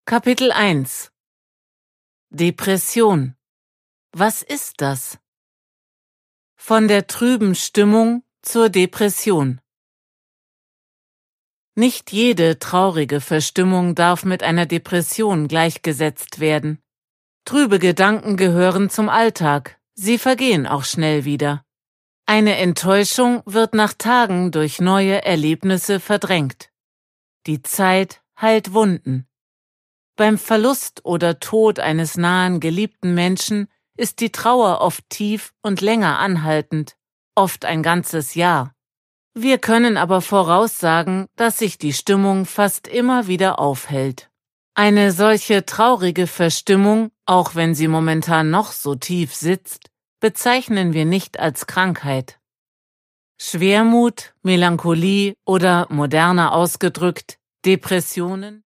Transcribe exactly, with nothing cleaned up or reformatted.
Kapitel eins Depression. Was ist das? Von der trüben Stimmung zur Depression. Nicht jede traurige Verstimmung darf mit einer Depression gleichgesetzt werden. Trübe Gedanken gehören zum Alltag, sie vergehen auch schnell wieder. Eine Enttäuschung wird nach Tagen durch neue Erlebnisse verdrängt. Die Zeit heilt Wunden. Beim Verlust oder Tod eines nahen geliebten Menschen ist die Trauer oft tief und länger anhaltend, oft ein ganzes Jahr. Wir können aber voraussagen, dass sich die Stimmung fast immer wieder aufhellt. Eine solche traurige Verstimmung, auch wenn sie momentan noch so tief sitzt, bezeichnen wir nicht als Krankheit. Schwermut, Melancholie oder moderner ausgedrückt Depressionen